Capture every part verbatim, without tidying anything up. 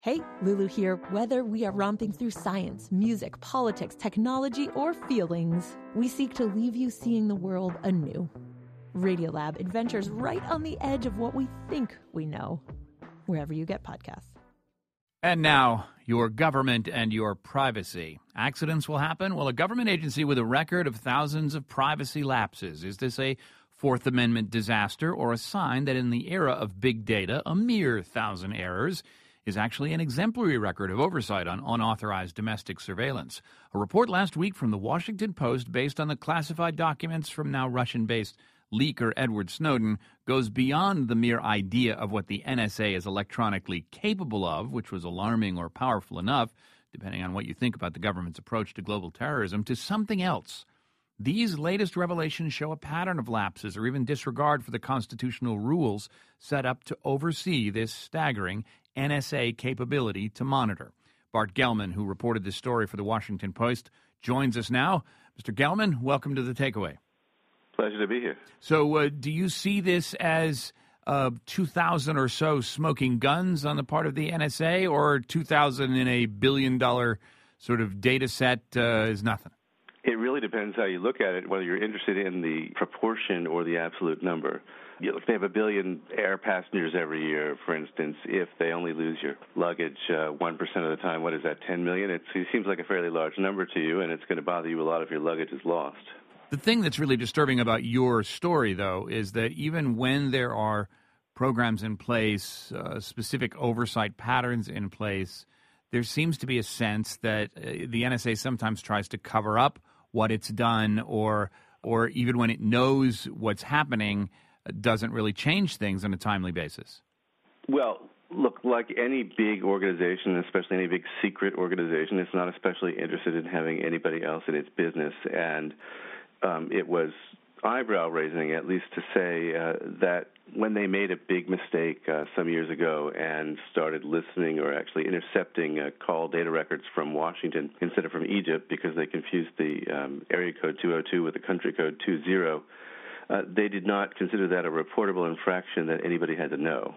Hey, Lulu here. Whether we are romping through science, music, politics, technology, or feelings, we seek to leave you seeing the world anew. Radiolab adventures right on the edge of what we think we know, wherever you get podcasts. And now, your government and your privacy. Accidents will happen? Well, a government agency with a record of thousands of privacy lapses. Is this a Fourth Amendment disaster or a sign that in the era of big data, a mere thousand errors is actually an exemplary record of oversight on unauthorized domestic surveillance? A report last week from the Washington Post, based on the classified documents from now Russian-based leaker Edward Snowden, goes beyond the mere idea of what the N S A is electronically capable of, which was alarming or powerful enough, depending on what you think about the government's approach to global terrorism, to something else. These latest revelations show a pattern of lapses or even disregard for the constitutional rules set up to oversee this staggering N S A capability to monitor. Bart Gellman, who reported this story for the Washington Post, joins us now. Mister Gellman, welcome to The Takeaway. Pleasure to be here. So uh, do you see this as uh, two thousand or so smoking guns on the part of the N S A, or two thousand in a billion-dollar sort of data set uh, is nothing? It really depends how you look at it, whether you're interested in the proportion or the absolute number. You know, if they have a billion air passengers every year, for instance, if they only lose your luggage uh, one percent of the time, what is that, ten million? It's, it seems like a fairly large number to you, and it's going to bother you a lot if your luggage is lost. The thing that's really disturbing about your story, though, is that even when there are programs in place, uh, specific oversight patterns in place, there seems to be a sense that uh, the N S A sometimes tries to cover up what it's done, or or even when it knows what's happening, doesn't really change things on a timely basis. Well, look, like any big organization, especially any big secret organization, it's not especially interested in having anybody else in its business. And um, it was eyebrow-raising, at least to say uh, that when they made a big mistake uh, some years ago and started listening or actually intercepting uh, call data records from Washington instead of from Egypt, because they confused the um, area code two oh two with the country code two zero, uh, they did not consider that a reportable infraction that anybody had to know.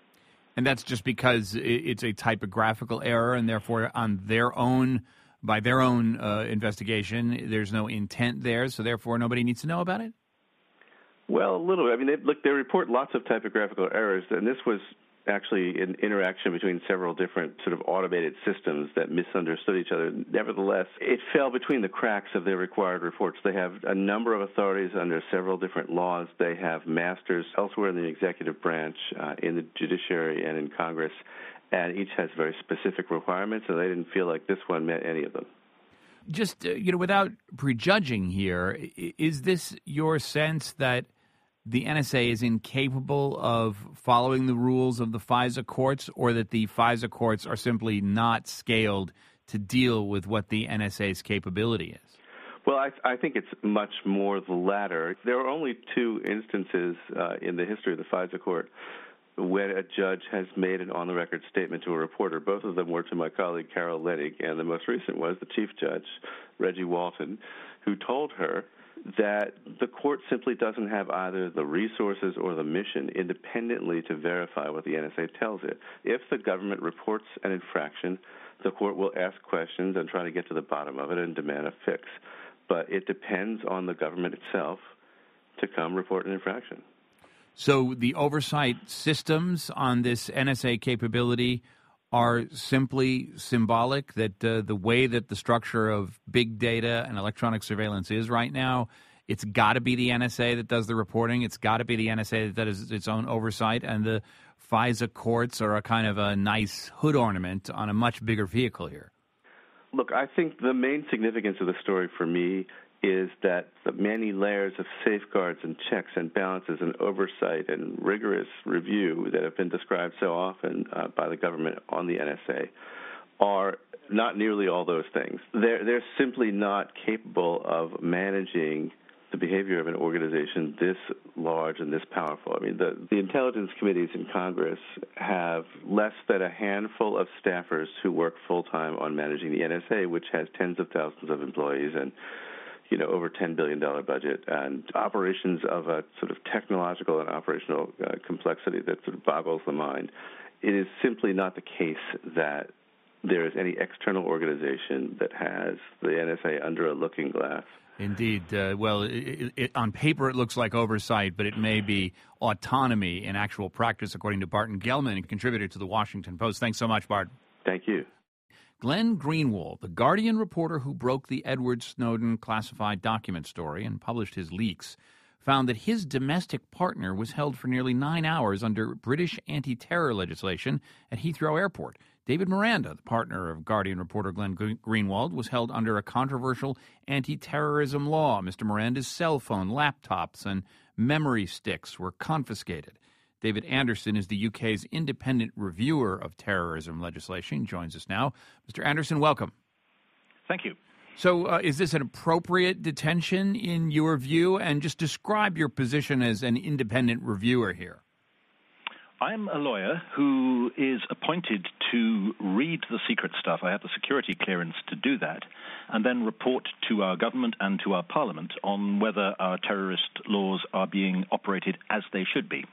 And that's just because it's a typographical error, and therefore on their own, by their own uh, investigation, there's no intent there, so therefore nobody needs to know about it? Well, a little bit. I mean, they, look, they report lots of typographical errors, and this was actually an interaction between several different sort of automated systems that misunderstood each other. Nevertheless, it fell between the cracks of their required reports. They have a number of authorities under several different laws. They have masters elsewhere in the executive branch, uh, in the judiciary, and in Congress, and each has very specific requirements, and they didn't feel like this one met any of them. Just, uh, you know, without prejudging here, is this your sense that the N S A is incapable of following the rules of the FISA courts, or that the FISA courts are simply not scaled to deal with what the N S A's capability is? Well, I, I think it's much more the latter. There are only two instances uh, in the history of the FISA court when a judge has made an on-the-record statement to a reporter. Both of them were to my colleague Carol Lenig, and the most recent was the chief judge, Reggie Walton, who told her that the court simply doesn't have either the resources or the mission independently to verify what the N S A tells it. If the government reports an infraction, the court will ask questions and try to get to the bottom of it and demand a fix. But it depends on the government itself to come report an infraction. So the oversight systems on this N S A capability are simply symbolic, that uh, the way that the structure of big data and electronic surveillance is right now, it's got to be the N S A that does the reporting. It's got to be the N S A that does its own oversight. And the FISA courts are a kind of a nice hood ornament on a much bigger vehicle here. Look, I think the main significance of the story for me is that the many layers of safeguards and checks and balances and oversight and rigorous review that have been described so often uh, by the government on the N S A are not nearly all those things. They're, they're simply not capable of managing the behavior of an organization this large and this powerful. I mean, the, the intelligence committees in Congress have less than a handful of staffers who work full-time on managing the N S A, which has tens of thousands of employees and you know, over ten billion dollars budget, and operations of a sort of technological and operational uh, complexity that sort of boggles the mind. it is simply not the case that there is any external organization that has the N S A under a looking glass. Indeed. Uh, well, it, it, on paper it looks like oversight, but it may be autonomy in actual practice, according to Barton Gellman, a contributor to the Washington Post. Thanks so much, Bart. Thank you. Glenn Greenwald, the Guardian reporter who broke the Edward Snowden classified document story and published his leaks, found that his domestic partner was held for nearly nine hours under British anti-terror legislation at Heathrow Airport. David Miranda, the partner of Guardian reporter Glenn Greenwald, was held under a controversial anti-terrorism law. Mister Miranda's cell phone, laptops, and memory sticks were confiscated. David Anderson is the U K's independent reviewer of terrorism legislation. He joins us now. Mister Anderson, welcome. Thank you. So uh, is this an appropriate detention in your view? And just describe your position as an independent reviewer here. I'm a lawyer who is appointed to read the secret stuff. I have the security clearance to do that, and then report to our government and to our parliament on whether our terrorist laws are being operated as they should be.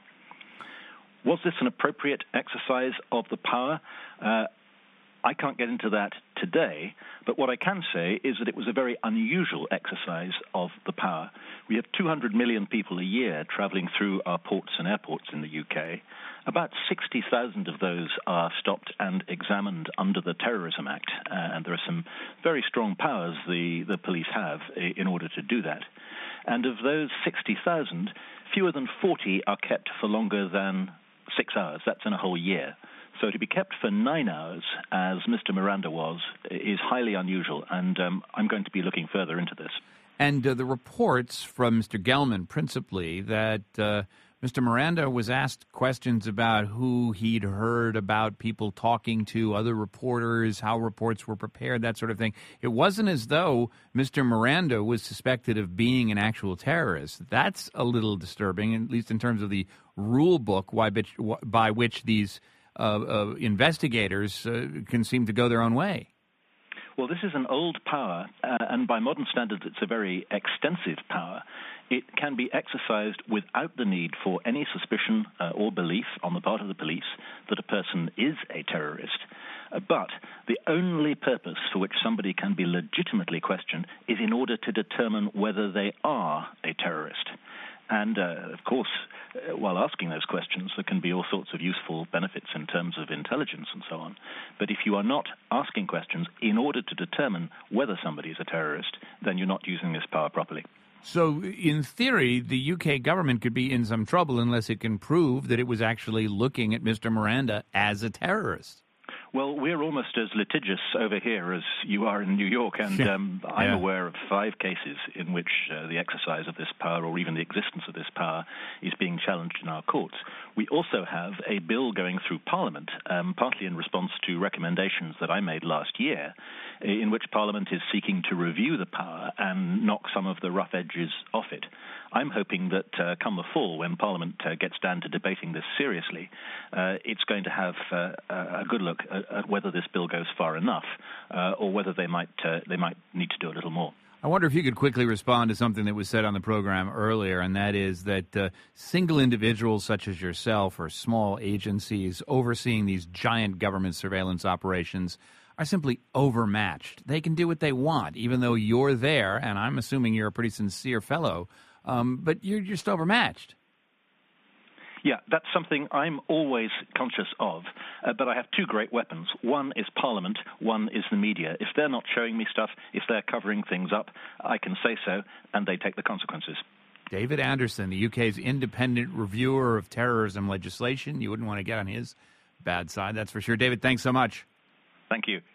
Was this an appropriate exercise of the power? Uh, I can't get into that today, but what I can say is that it was a very unusual exercise of the power. We have two hundred million people a year traveling through our ports and airports in the U K. About sixty thousand of those are stopped and examined under the Terrorism Act, uh, and there are some very strong powers the, the police have in order to do that. And of those sixty thousand, fewer than forty are kept for longer than six hours. That's in a whole year. So to be kept for nine hours, as Mister Miranda was, is highly unusual, and um, I'm going to be looking further into this. And uh, the reports from Mister Gellman, principally, that uh, Mister Miranda was asked questions about who he'd heard about people talking to other reporters, how reports were prepared, that sort of thing. It wasn't as though Mister Miranda was suspected of being an actual terrorist. That's a little disturbing, at least in terms of the rule book by which, by which these uh, uh, investigators uh, can seem to go their own way. Well, this is an old power, uh, and by modern standards, it's a very extensive power. It can be exercised without the need for any suspicion uh, or belief on the part of the police that a person is a terrorist. Uh, but the only purpose for which somebody can be legitimately questioned is in order to determine whether they are a terrorist. And, uh, of course, uh, while asking those questions, there can be all sorts of useful benefits in terms of intelligence and so on. But if you are not asking questions in order to determine whether somebody is a terrorist, then you're not using this power properly. So, in theory, the U K government could be in some trouble unless it can prove that it was actually looking at Mister Miranda as a terrorist. Well, we're almost as litigious over here as you are in New York, and um, I'm yeah. aware of five cases in which uh, the exercise of this power, or even the existence of this power, is being challenged in our courts. We also have a bill going through Parliament, um, partly in response to recommendations that I made last year, in which Parliament is seeking to review the power and knock some of the rough edges off it. I'm hoping that uh, come the fall, when Parliament uh, gets down to debating this seriously, uh, it's going to have uh, a good look at, at whether this bill goes far enough, uh, or whether they might uh, they might need to do a little more. I wonder if you could quickly respond to something that was said on the program earlier, and that is that uh, single individuals such as yourself or small agencies overseeing these giant government surveillance operations are simply overmatched. They can do what they want, even though you're there, and I'm assuming you're a pretty sincere fellow, um, but you're just overmatched. Yeah, that's something I'm always conscious of, uh, but I have two great weapons. One is Parliament, one is the media. If they're not showing me stuff, if they're covering things up, I can say so, and they take the consequences. David Anderson, the U K's independent reviewer of terrorism legislation. You wouldn't want to get on his bad side, that's for sure. David, thanks so much. Thank you.